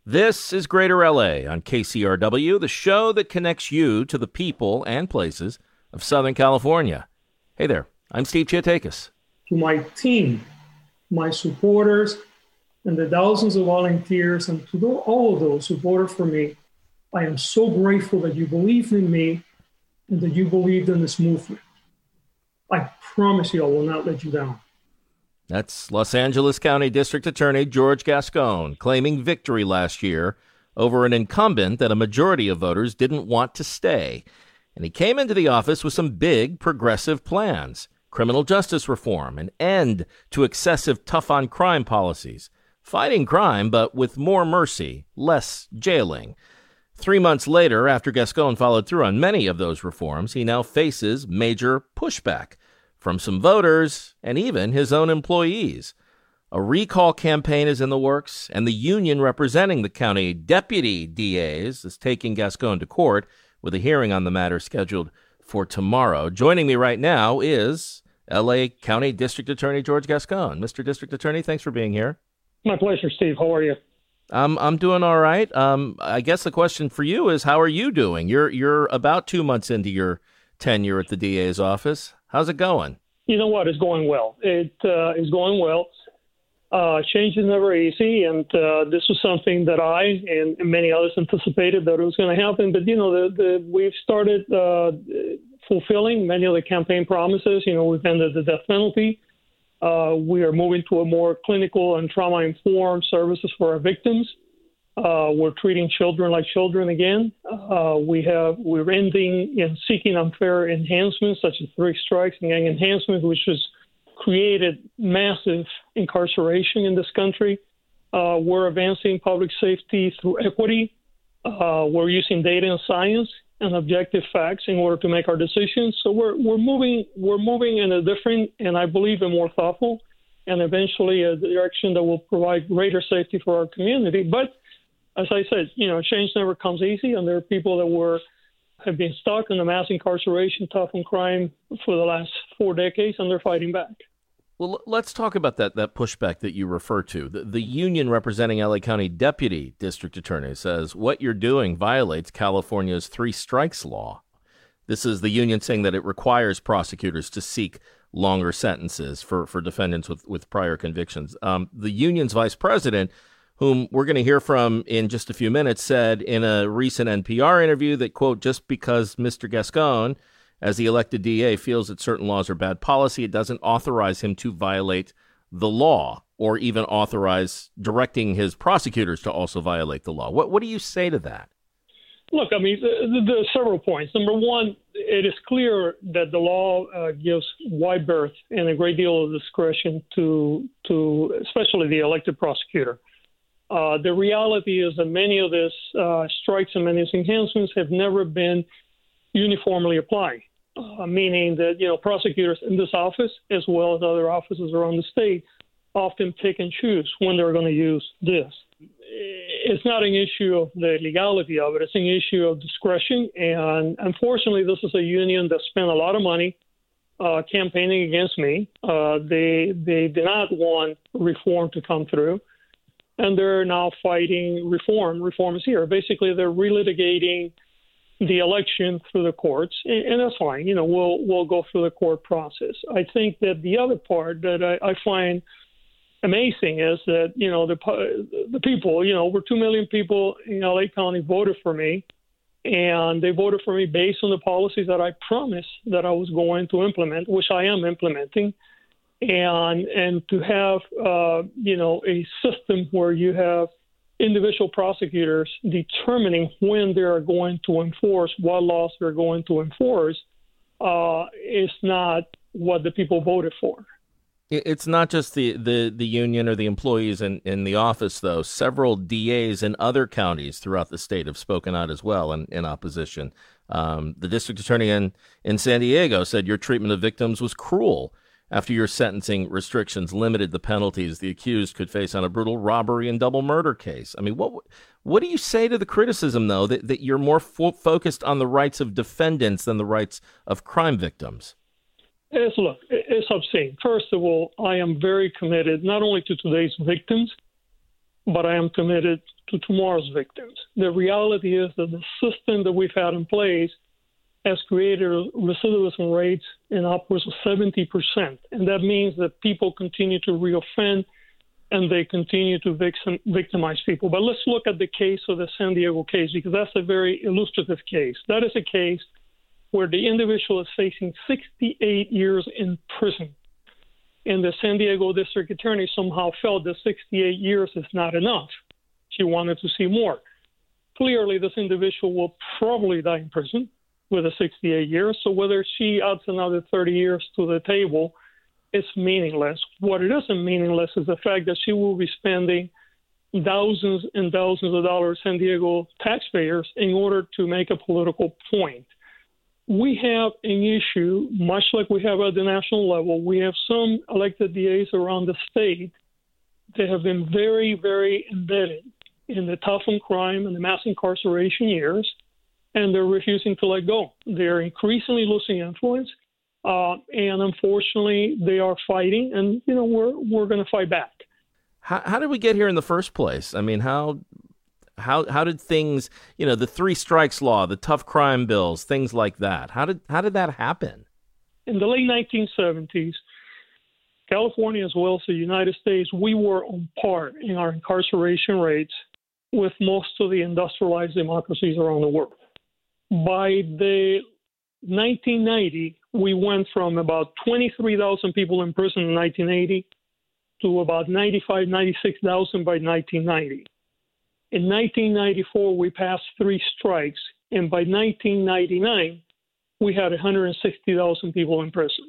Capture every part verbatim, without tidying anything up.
This is Greater L A on K C R W, the show that connects you to the people and places of Southern California. Hey there, I'm Steve Chiatakis. To my team, my supporters, and the thousands of volunteers, and to all of those who voted for me, I am so grateful that you believed in me and that you believed in this movement. I promise you I will not let you down. That's Los Angeles County District Attorney George Gascon claiming victory last year over an incumbent that a majority of voters didn't want to stay. And he came into the office with some big progressive plans: criminal justice reform, an end to excessive tough-on-crime policies, fighting crime but with more mercy, less jailing. Three months later, after Gascon followed through on many of those reforms, he now faces major pushback from some voters and even his own employees. A recall campaign is in the works, and the union representing the county deputy D As is taking Gascon to court with a hearing on the matter scheduled for tomorrow. Joining me right now is L A County District Attorney George Gascon. Mister District Attorney, thanks for being here. My pleasure, Steve. How are you? Um, I'm doing all right. Um, I guess the question for you is, how are you doing? You're you're about two months into your tenure at the D A's office. How's it going? You know what? It's going well. It uh, is going well. Uh, change is never easy, and uh, this was something that I and many others anticipated that it was going to happen. But, you know, the, the, we've started uh, fulfilling many of the campaign promises. You know, we've ended the death penalty. Uh, we are moving to a more clinical and trauma-informed services for our victims. Uh, we're treating children like children again. Uh, we have we're ending and seeking unfair enhancements such as three strikes and gang enhancement, which has created massive incarceration in this country. Uh, we're advancing public safety through equity. Uh, we're using data and science and objective facts in order to make our decisions. So we're we're moving we're moving in a different and I believe a more thoughtful and eventually a direction that will provide greater safety for our community. But as I said, you know, change never comes easy, and there are people that were have been stuck in the mass incarceration, tough on crime for the last four decades, and they're fighting back. Well, let's talk about that that pushback that you refer to. The, the union representing L A County Deputy District Attorney says what you're doing violates California's three strikes law. This is the union saying that it requires prosecutors to seek longer sentences for, for defendants with, with prior convictions. Um, the union's vice president, whom we're going to hear from in just a few minutes, said in a recent N P R interview that, quote, just because Mister Gascon, as the elected D A, feels that certain laws are bad policy, it doesn't authorize him to violate the law or even authorize directing his prosecutors to also violate the law. What what do you say to that? Look, I mean, there are several points. Number one, it is clear that the law uh, gives wide berth and a great deal of discretion to, to especially the elected prosecutor. Uh, the reality is that many of these uh, strikes and many of these enhancements have never been uniformly applied, uh, meaning that, you know, prosecutors in this office, as well as other offices around the state, often pick and choose when they're going to use this. It's not an issue of the legality of it. It's an issue of discretion. And unfortunately, this is a union that spent a lot of money uh, campaigning against me. Uh, they, they did not want reform to come through. And they're now fighting reform. Reform is here. Basically, they're relitigating the election through the courts, and, and that's fine. You know, we'll we'll go through the court process. I think that the other part that I, I find amazing is that, you know, the the people, you know, over two million people in L A County voted for me, and they voted for me based on the policies that I promised that I was going to implement, which I am implementing. And and to have, uh, you know, a system where you have individual prosecutors determining when they are going to enforce, what laws they're going to enforce, uh, is not what the people voted for. It's not just the, the, the union or the employees in, in the office, though. Several D As in other counties throughout the state have spoken out as well in, in opposition. Um, the district attorney in, in San Diego said your treatment of victims was cruel. After your sentencing restrictions limited the penalties the accused could face on a brutal robbery and double murder case. I mean, what what do you say to the criticism, though, that, that you're more fo- focused on the rights of defendants than the rights of crime victims? It's, look, it's obscene. First of all, I am very committed not only to today's victims, but I am committed to tomorrow's victims. The reality is that the system that we've had in place has created recidivism rates in upwards of seventy percent. And that means that people continue to reoffend and they continue to victim, victimize people. But let's look at the case of the San Diego case, because that's a very illustrative case. That is a case where the individual is facing sixty-eight years in prison. And the San Diego district attorney somehow felt that sixty-eight years is not enough. She wanted to see more. Clearly, this individual will probably die in prison with a sixty-eight years. So whether she adds another thirty years to the table, it's meaningless. What it isn't meaningless is the fact that she will be spending thousands and thousands of dollars, San Diego taxpayers, in order to make a political point. We have an issue, much like we have at the national level. We have some elected D As around the state that have been very, very embedded in the tough on crime and the mass incarceration years, and they're refusing to let go. They're increasingly losing influence, uh, and unfortunately, they are fighting, and, you know, we're we're going to fight back. How, how did we get here in the first place? I mean, how how how did things, you know, the three strikes law, the tough crime bills, things like that, how did how did that happen? In the late nineteen seventies, California, as well as the United States, we were on par in our incarceration rates with most of the industrialized democracies around the world. By the nineteen ninety, we went from about twenty-three thousand people in prison in nineteen eighty to about ninety-five, ninety-six thousand by nineteen ninety. In nineteen ninety-four, we passed three strikes, and by nineteen ninety-nine, we had one hundred sixty thousand people in prison.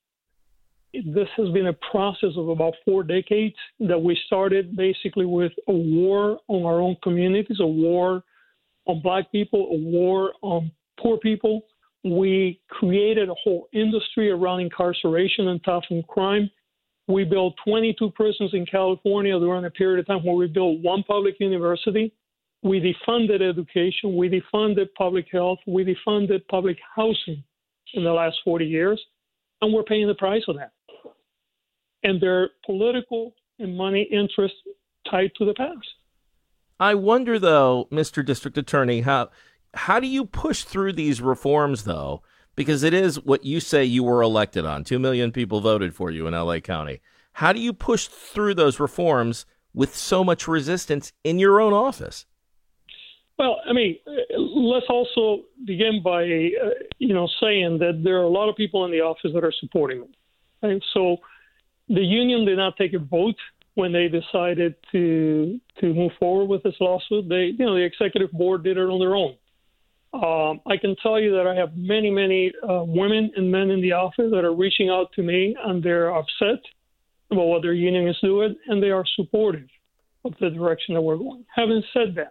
This has been a process of about four decades that we started basically with a war on our own communities, a war on Black people, a war on poor people. We created a whole industry around incarceration and tough on crime. We built twenty-two prisons in California during a period of time where we built one public university. We defunded education. We defunded public health. We defunded public housing in the last forty years, and we're paying the price of that. And there are political and money interests tied to the past. I wonder, though, Mister District Attorney, how how do you push through these reforms, though? Because it is what you say you were elected on. Two million people voted for you in L A County. How do you push through those reforms with so much resistance in your own office? Well, I mean, let's also begin by, uh, you know, saying that there are a lot of people in the office that are supporting me. And so the union did not take a vote when they decided to to move forward with this lawsuit. They, you know, the executive board did it on their own. Um, I can tell you that I have many, many uh, women and men in the office that are reaching out to me, and they're upset about what their union is doing, and they are supportive of the direction that we're going. Having said that,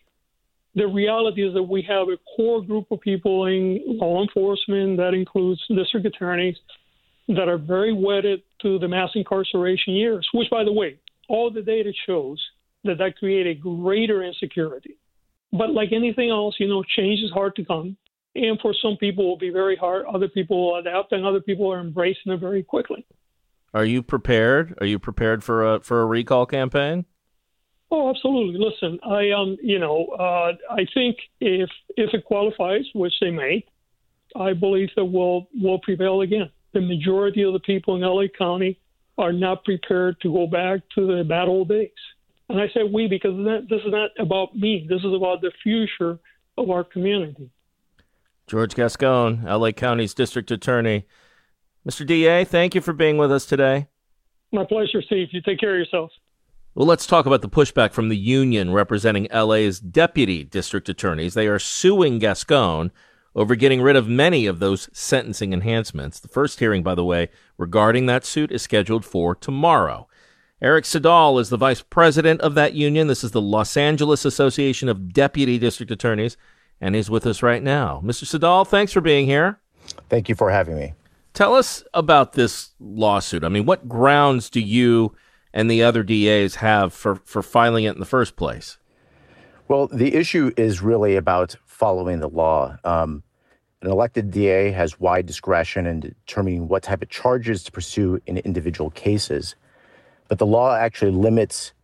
the reality is that we have a core group of people in law enforcement, that includes district attorneys, that are very wedded to the mass incarceration years, which, by the way, all the data shows that that created greater insecurity. But like anything else, you know, change is hard to come. And for some people, it will be very hard. Other people will adapt, and other people are embracing it very quickly. Are you prepared? Are you prepared for a for a recall campaign? Oh, absolutely. Listen, I um, you know, uh, I think if if it qualifies, which they may, I believe that we'll will prevail again. The majority of the people in L A County are not prepared to go back to the bad old days. And I say we because this is not about me. This is about the future of our community. George Gascon, L A County's District Attorney. Mister D A, thank you for being with us today. My pleasure, Steve. You take care of yourself. Well, let's talk about the pushback from the union representing L A's deputy district attorneys. They are suing Gascon over getting rid of many of those sentencing enhancements. The first hearing, by the way, regarding that suit is scheduled for tomorrow. Eric Sedal is the vice president of that union. This is the Los Angeles Association of Deputy District Attorneys, and he's with us right now. Mister Sedal, thanks for being here. Thank you for having me. Tell us about this lawsuit. I mean, what grounds do you and the other D As have for, for filing it in the first place? Well, the issue is really about following the law. Um, an elected D A has wide discretion in determining what type of charges to pursue in individual cases. But the law actually limits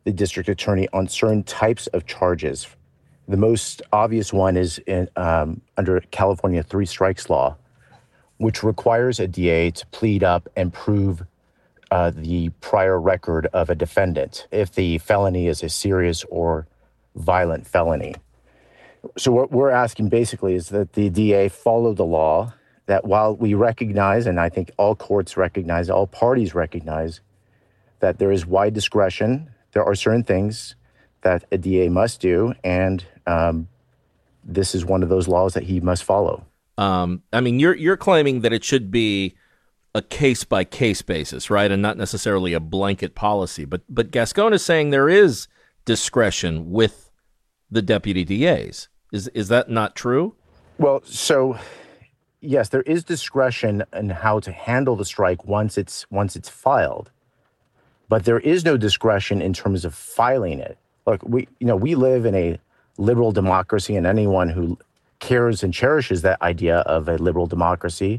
the district attorney on certain types of charges. The most obvious one is in, um, under California three strikes law, which requires a D A to plead up and prove uh, the prior record of a defendant if the felony is a serious or violent felony. So what we're asking basically is that the D A follow the law, that while we recognize, and I think all courts recognize, all parties recognize, that there is wide discretion, there are certain things that a D A must do, and um, this is one of those laws that he must follow. Um, I mean, you're you're claiming that it should be a case-by-case basis, right, and not necessarily a blanket policy. But but Gascón is saying there is discretion with the deputy D As. Is is that not true? Well, so yes, there is discretion in how to handle the strike once it's once it's filed, but there is no discretion in terms of filing it. Look, we you know we live in a liberal democracy, and anyone who cares and cherishes that idea of a liberal democracy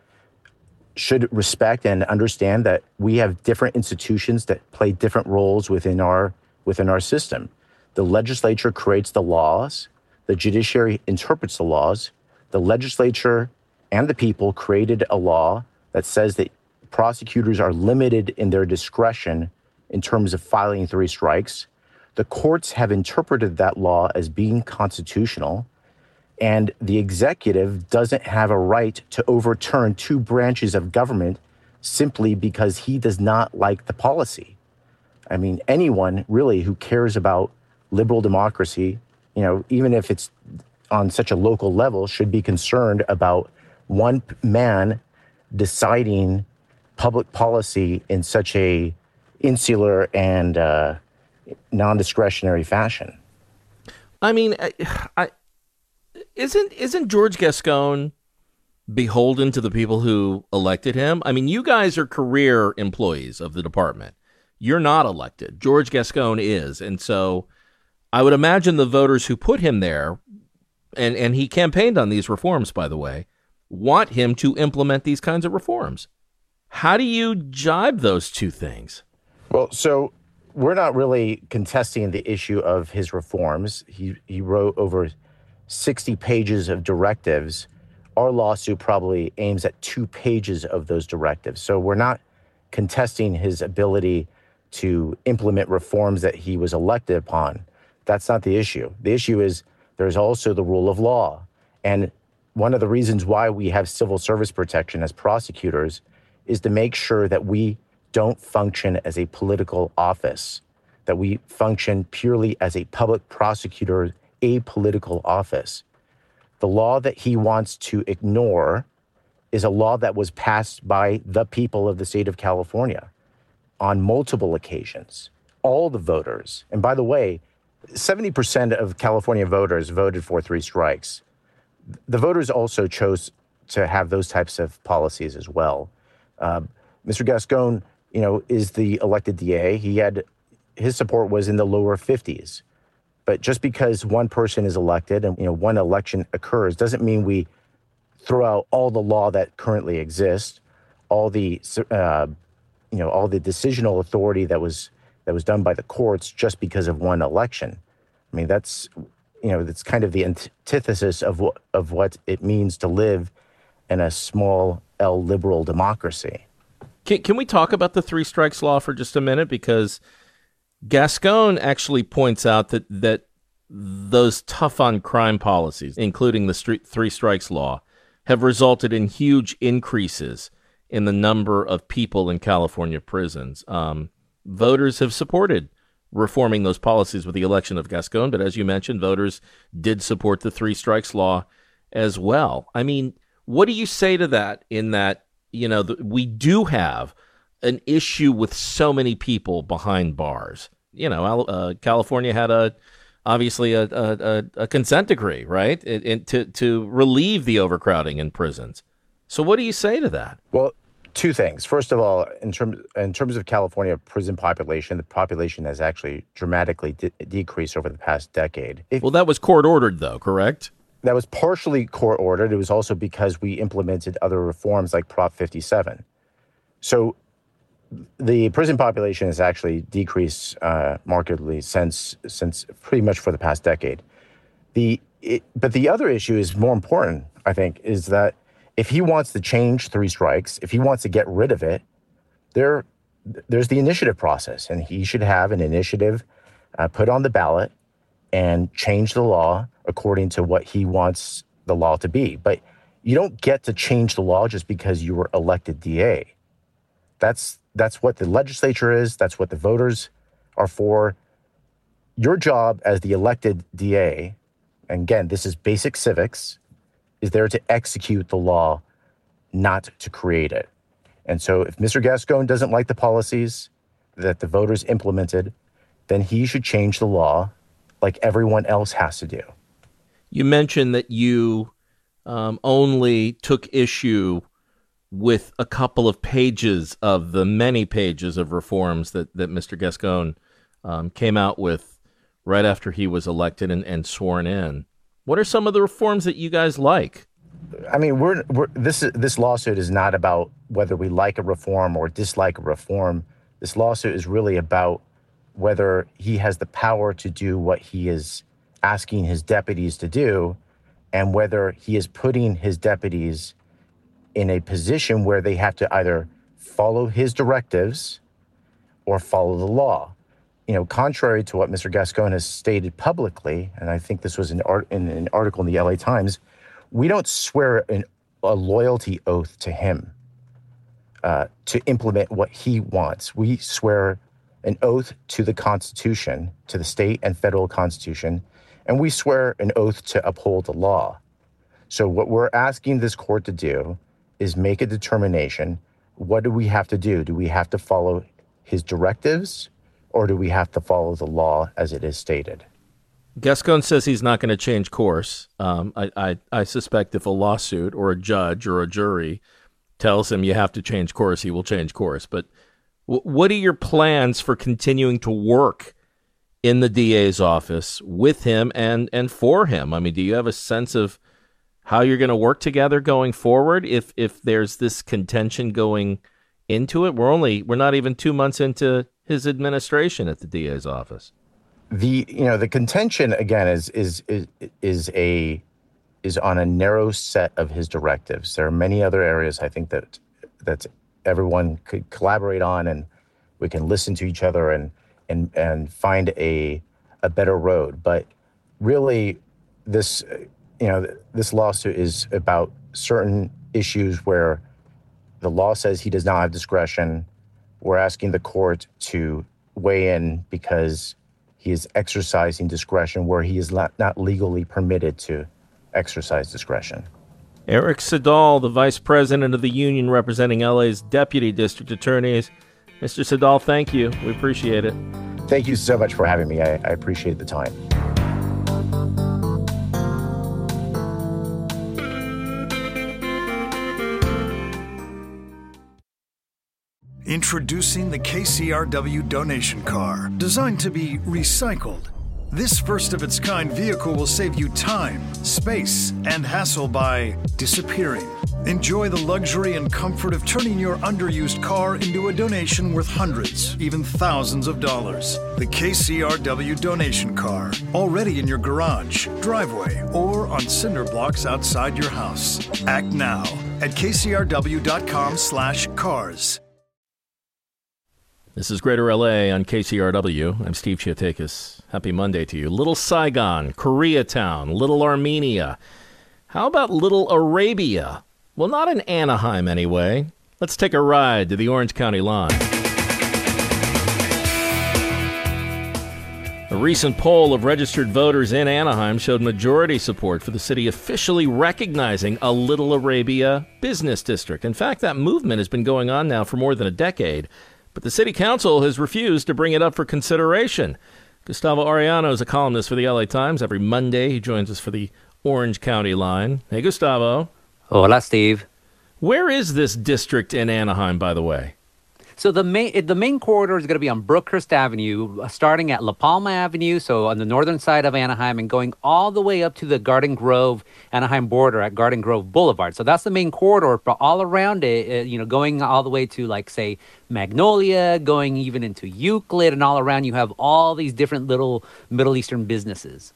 should respect and understand that we have different institutions that play different roles within our within our system. The legislature creates the laws, the judiciary interprets the laws, the legislature and the people created a law that says that prosecutors are limited in their discretion in terms of filing three strikes. The courts have interpreted that law as being constitutional, and the executive doesn't have a right to overturn two branches of government simply because he does not like the policy. I mean, anyone really who cares about liberal democracy, you know, even if it's on such a local level, should be concerned about one man deciding public policy in such a insular and uh, non-discretionary fashion. I mean, I, I, isn't isn't George Gascón beholden to the people who elected him? I mean, you guys are career employees of the department. You're not elected. George Gascón is. And so I would imagine the voters who put him there, and, and he campaigned on these reforms, by the way, want him to implement these kinds of reforms. How do you jibe those two things? Well, so we're not really contesting the issue of his reforms. He he wrote over sixty pages of directives. Our lawsuit probably aims at two pages of those directives. So we're not contesting his ability to implement reforms that he was elected upon. That's not the issue. The issue is there's also the rule of law. And one of the reasons why we have civil service protection as prosecutors is to make sure that we don't function as a political office, that we function purely as a public prosecutor, a political office. The law that he wants to ignore is a law that was passed by the people of the state of California on multiple occasions, all the voters. And by the way, seventy percent of California voters voted for three strikes. The voters also chose to have those types of policies as well. Uh, Mister Gascón, you know, is the elected D A. He had, his support was in the lower fifties. But just because one person is elected and, you know, one election occurs doesn't mean we throw out all the law that currently exists, all the, uh, you know, all the decisional authority that was that was done by the courts just because of one election. I mean, that's, you know, that's kind of the antithesis of what of what it means to live in a small L liberal democracy. Can, can we talk about the three strikes law for just a minute? Because Gascón actually points out that that those tough on crime policies, including the street, three strikes law, have resulted in huge increases in the number of people in California prisons. Um, voters have supported reforming those policies with the election of Gascón, but as you mentioned, voters did support the three strikes law as well. I mean, what do you say to that in that, you know, the, we do have an issue with so many people behind bars? You know, uh, California had a obviously a, a, a consent decree, right, it, it, to to relieve the overcrowding in prisons. So what do you say to that? Well, two things. First of all, in terms in terms of California prison population, the population has actually dramatically de- decreased over the past decade. If, well, that was court ordered, though, correct? That was partially court ordered. It was also because we implemented other reforms like Prop fifty-seven. So the prison population has actually decreased uh, markedly since since pretty much for the past decade. The it, but the other issue is more important, I think, is that if he wants to change three strikes, if he wants to get rid of it, there there's the initiative process, and he should have an initiative uh, put on the ballot and change the law according to what he wants the law to be. But you don't get to change the law just because you were elected D A. That's that's what the legislature is. That's what the voters are for. Your job as the elected D A, and again, this is basic civics, is there to execute the law, not to create it. And so if Mister Gascón doesn't like the policies that the voters implemented, then he should change the law like everyone else has to do. You mentioned that you um, only took issue with a couple of pages of the many pages of reforms that, that Mister Gascón um, came out with right after he was elected and, and sworn in. What are some of the reforms that you guys like? I mean, we're, we're this this lawsuit is not about whether we like a reform or dislike a reform. This lawsuit is really about whether he has the power to do what he is asking his deputies to do, and whether he is putting his deputies in a position where they have to either follow his directives or follow the law. You know, contrary to what Mister Gascón has stated publicly, and I think this was an art, in an article in the L A Times, we don't swear an, a loyalty oath to him uh, to implement what he wants. We swear an oath to the Constitution, to the state and federal Constitution, and we swear an oath to uphold the law. So what we're asking this court to do is make a determination. What do we have to do? Do we have to follow his directives, or do we have to follow the law as it is stated? Gascón says he's not going to change course. Um, I, I, I suspect if a lawsuit or a judge or a jury tells him you have to change course, he will change course. But w- what are your plans for continuing to work in the D A's office with him and, and for him? I mean, do you have a sense of how you're going to work together going forward if if there's this contention going into it? We're only we're not even two months into his administration at the D A's office. The you know the contention again is is is is a is on a narrow set of his directives. There are many other areas I think that that everyone could collaborate on, and we can listen to each other and and and find a a better road. But really, this you know this lawsuit is about certain issues where the law says he does not have discretion. We're asking the court to weigh in because he is exercising discretion where he is not, not legally permitted to exercise discretion. Eric Siddall, the vice president of the union representing L A's deputy district attorneys. Mister Siddall, thank you. We appreciate it. Thank you so much for having me. I, I appreciate the time. Introducing the K C R W donation car, designed to be recycled. This first-of-its-kind vehicle will save you time, space, and hassle by disappearing. Enjoy the luxury and comfort of turning your underused car into a donation worth hundreds, even thousands of dollars. The K C R W donation car, already in your garage, driveway, or on cinder blocks outside your house. Act now at k c r w dot com slash cars. This is Greater L A on K C R W. I'm Steve Chiatakis. Happy Monday to you. Little Saigon, Koreatown, Little Armenia. How about Little Arabia? Well, not in Anaheim anyway. Let's take a ride to the Orange County line. A recent poll of registered voters in Anaheim showed majority support for the city officially recognizing a Little Arabia business district. In fact, that movement has been going on now for more than a decade. But the city council has refused to bring it up for consideration. Gustavo Arellano is a columnist for the L A Times. Every Monday, he joins us for the Orange County line. Hey, Gustavo. Hola, Steve. Where is this district in Anaheim, by the way? So the main the main corridor is going to be on Brookhurst Avenue, uh, starting at La Palma Avenue, so on the northern side of Anaheim, and going all the way up to the Garden Grove Anaheim border at Garden Grove Boulevard. So that's the main corridor, but all around it, uh, you know, going all the way to, like, say, Magnolia, going even into Euclid, and all around you have all these different little Middle Eastern businesses.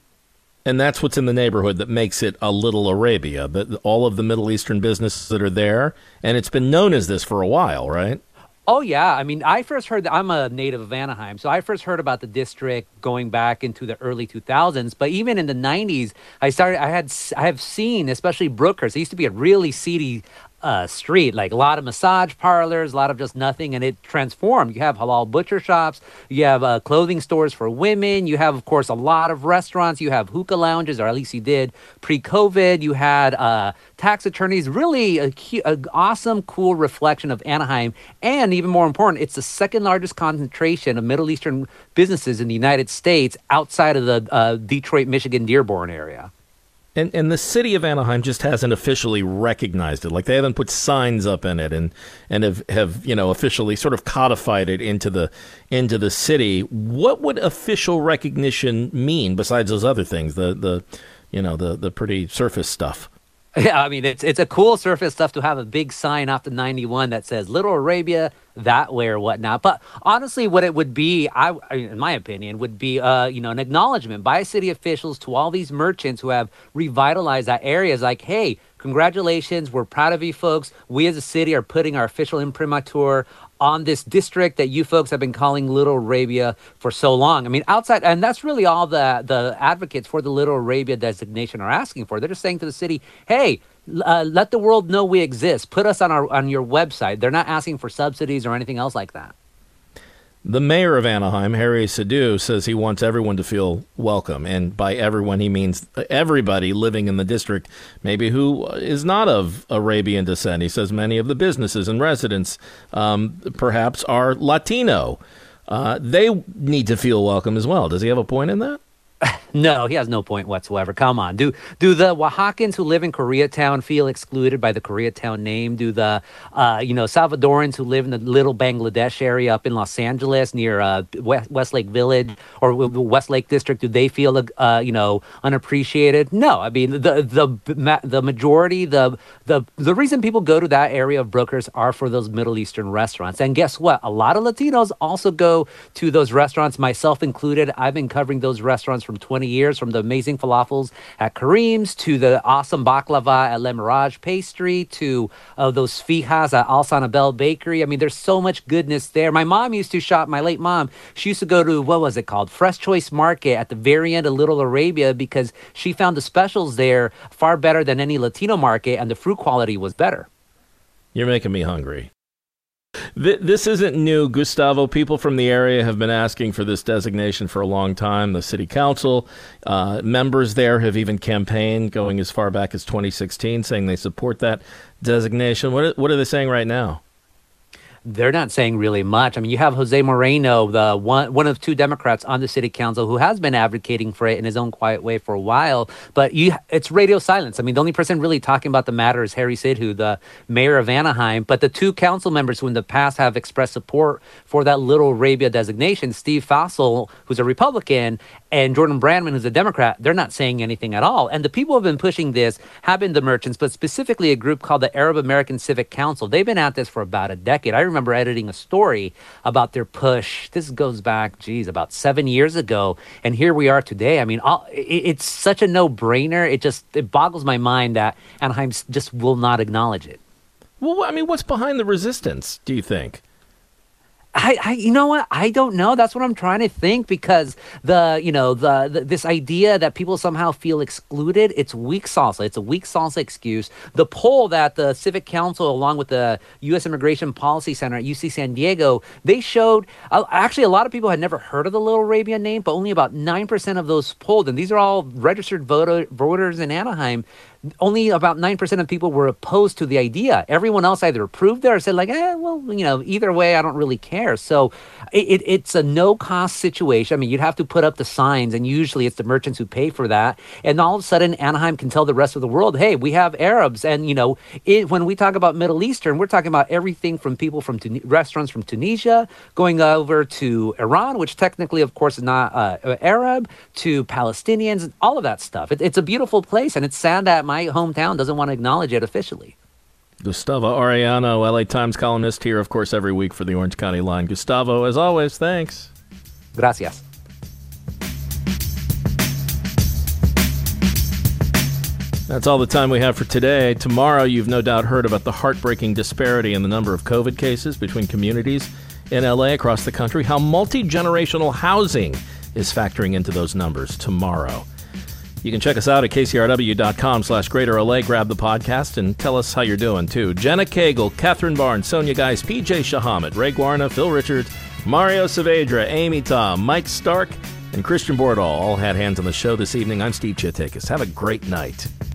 And that's what's in the neighborhood that makes it a Little Arabia, the, all of the Middle Eastern businesses that are there. And it's been known as this for a while, right? Oh, yeah. I mean, I first heard that I'm a native of Anaheim, so I first heard about the district going back into the early two thousands. But even in the nineties, I started, I had, I have seen, especially Brookhurst, it used to be a really seedy uh, street, like a lot of massage parlors, a lot of just nothing, and it transformed. You have halal butcher shops, you have uh, clothing stores for women, you have, of course, a lot of restaurants, you have hookah lounges, or at least you did pre-COVID. You had uh, tax attorneys, really a, a awesome, cool reflection of Anaheim. And even more important, it's the second largest concentration of Middle Eastern businesses in the United States outside of the uh, Detroit, Michigan, Dearborn area. And and the city of Anaheim just hasn't officially recognized it. Like, they haven't put signs up in it and and have, have you know officially sort of codified it into the into the city. What would official recognition mean besides those other things? The the you know the the pretty surface stuff. Yeah, I mean, it's it's a cool surface stuff to have a big sign off the ninety-one that says Little Arabia that way or whatnot. But honestly, what it would be, I, in my opinion, would be uh, you know, an acknowledgement by city officials to all these merchants who have revitalized that area. It's like, hey, congratulations, we're proud of you folks. We as a city are putting our official imprimatur on this district that you folks have been calling Little Arabia for so long. I mean, outside, and that's really all the, the advocates for the Little Arabia designation are asking for. They're just saying to the city, hey, uh, let the world know we exist. Put us on our on your website. They're not asking for subsidies or anything else like that. The mayor of Anaheim, Harry Sadu, says he wants everyone to feel welcome. And by everyone, he means everybody living in the district, maybe who is not of Arabian descent. He says many of the businesses and residents um, perhaps are Latino. Uh, they need to feel welcome as well. Does he have a point in that? No, he has no point whatsoever. Come on. Do do the Oaxacans who live in Koreatown feel excluded by the Koreatown name? Do the, uh, you know, Salvadorans who live in the little Bangladesh area up in Los Angeles near uh, West, Westlake Village or Westlake District, do they feel, uh, you know, unappreciated? No. I mean, the the the majority, the the the reason people go to that area of Brookhurst are for those Middle Eastern restaurants. And guess what? A lot of Latinos also go to those restaurants, myself included. I've been covering those restaurants for twenty years, from the amazing falafels at Kareem's to the awesome baklava at Le Mirage Pastry to uh, those fijas at Al Sanabel Bakery. I mean, there's so much goodness there. My mom used to shop, my late mom, she used to go to, what was it called? Fresh Choice Market at the very end of Little Arabia because she found the specials there far better than any Latino market, and the fruit quality was better. You're making me hungry. This isn't new, Gustavo. People from the area have been asking for this designation for a long time. The city council uh, members there have even campaigned going as far back as twenty sixteen, saying they support that designation. What are, what are they saying right now? They're not saying really much. I mean, you have Jose Moreno, the one one of two Democrats on the city council, who has been advocating for it in his own quiet way for a while. But you, it's radio silence. I mean, the only person really talking about the matter is Harry Sidhu, the mayor of Anaheim. But the two council members who in the past have expressed support for that Little Arabia designation, Steve Fassel, who's a Republican, and Jordan Brandman, who's a Democrat, they're not saying anything at all. And the people who have been pushing this have been the merchants, but specifically a group called the Arab American Civic Council. They've been at this for about a decade. I remember editing a story about their push. This goes back, geez, about seven years ago. And here we are today. I mean, all, it, it's such a no-brainer. It just, it boggles my mind that Anaheim just will not acknowledge it. Well, I mean, what's behind the resistance, do you think? I, I, you know what? I don't know. That's what I'm trying to think, because the, you know, the, the this idea that people somehow feel excluded, it's weak salsa. It's a weak salsa excuse. The poll that the Civic Council, along with the U S Immigration Policy Center at U C San Diego, they showed, uh, actually a lot of people had never heard of the Little Arabia name, but only about nine percent of those polled, and these are all registered voter, voters in Anaheim, only about nine percent of people were opposed to the idea. Everyone else either approved it or said like, eh, well, you know, either way, I don't really care. So it, it, it's a no-cost situation. I mean, you'd have to put up the signs, and usually it's the merchants who pay for that. And all of a sudden, Anaheim can tell the rest of the world, hey, we have Arabs. And, you know, it, when we talk about Middle Eastern, we're talking about everything from people from Tun- restaurants from Tunisia going over to Iran, which technically, of course, is not uh, Arab, to Palestinians, all of that stuff. It, it's a beautiful place, and it's sad that my hometown doesn't want to acknowledge it officially. Gustavo Arellano, L A Times columnist, here, of course, every week for the Orange County Line. Gustavo, as always, thanks. Gracias. That's all the time we have for today. Tomorrow, you've no doubt heard about the heartbreaking disparity in the number of COVID cases between communities in L A across the country, how multi-generational housing is factoring into those numbers tomorrow. You can check us out at kcrw.com slash greater LA. Grab the podcast and tell us how you're doing, too. Jenna Cagle, Catherine Barnes, Sonia Geis, P J Shahamed, Ray Guarna, Phil Richards, Mario Saavedra, Amy Tom, Mike Stark, and Christian Bordahl all had hands on the show this evening. I'm Steve Chittikas. Have a great night.